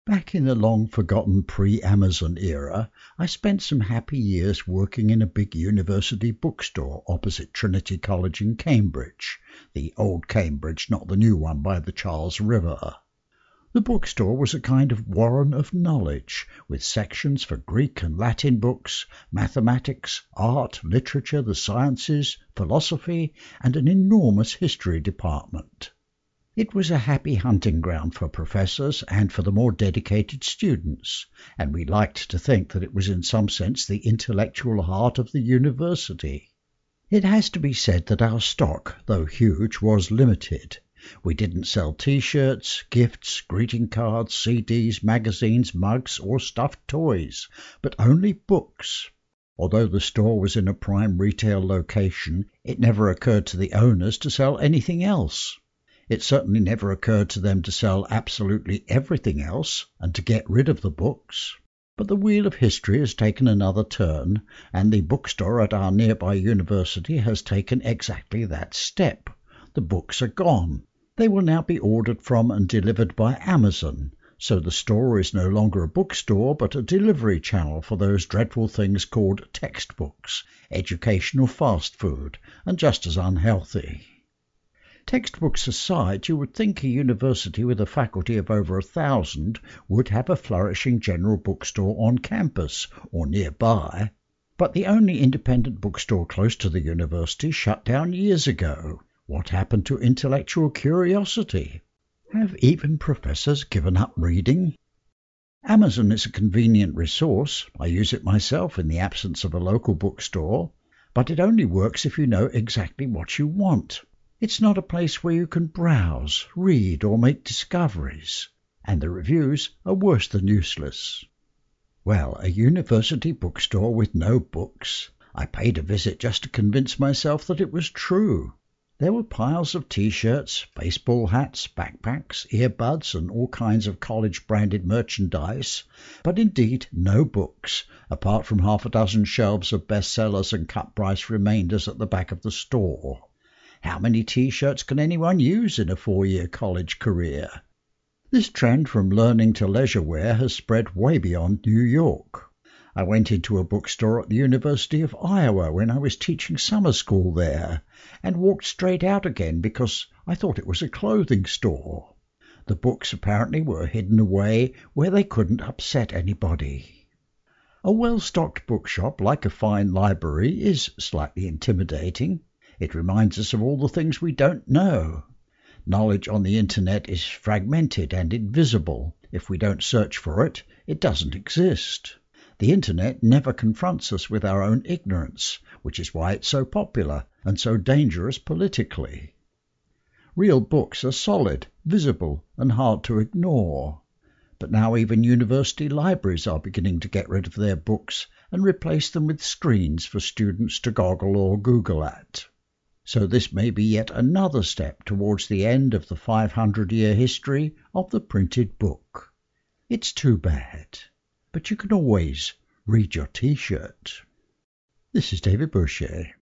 Back in the long-forgotten pre-Amazon era, I spent some happy years working in a big university bookstore opposite Trinity College in Cambridge, the old Cambridge, not the new one by the Charles River. The bookstore was a kind of warren of knowledge, with sections for Greek and Latin books, mathematics, art, literature, the sciences, philosophy, and an enormous history department. It was a happy hunting ground for professors and for the more dedicated students, and we liked to think that it was in some sense the intellectual heart of the university. It has to be said that our stock, though huge, was limited. We didn't sell T-shirts, gifts, greeting cards, CDs, magazines, mugs, or stuffed toys, but only books. Although the store was in a prime retail location, it never occurred to the owners to sell anything else. It certainly never occurred to them to sell absolutely everything else and to get rid of the books. But the wheel of history has taken another turn, and the bookstore at our nearby university has taken exactly that step. The books are gone. They will now be ordered from and delivered by Amazon, so the store is no longer a bookstore but a delivery channel for those dreadful things called textbooks, educational fast food, and just as unhealthy. Textbooks aside, you would think a university with a faculty of over 1,000 would have a flourishing general bookstore on campus or nearby, but the only independent bookstore close to the university shut down years ago. What happened to intellectual curiosity? Have even professors given up reading? Amazon is a convenient resource. I use it myself in the absence of a local bookstore, but it only works if you know exactly what you want. It's not a place where you can browse, read, or make discoveries, and the reviews are worse than useless. Well, a university bookstore with no books. I paid a visit just to convince myself that it was true. There were piles of T-shirts, baseball hats, backpacks, earbuds, and all kinds of college-branded merchandise, but indeed no books, apart from half a dozen shelves of bestsellers and cut-price remainders at the back of the store. How many T-shirts can anyone use in a 4-year college career? This trend from learning to leisure wear has spread way beyond New York. I went into a bookstore at the University of Iowa when I was teaching summer school there, and walked straight out again because I thought it was a clothing store. The books apparently were hidden away where they couldn't upset anybody. A well-stocked bookshop, like a fine library, is slightly intimidating. It reminds us of all the things we don't know. Knowledge on the internet is fragmented and invisible. If we don't search for it, it doesn't exist. The internet never confronts us with our own ignorance, which is why it's so popular and so dangerous politically. Real books are solid, visible, and hard to ignore. But now even university libraries are beginning to get rid of their books and replace them with screens for students to goggle or Google at. So this may be yet another step towards the end of the 500-year history of the printed book. It's too bad, but you can always read your T-shirt. This is David Boucher.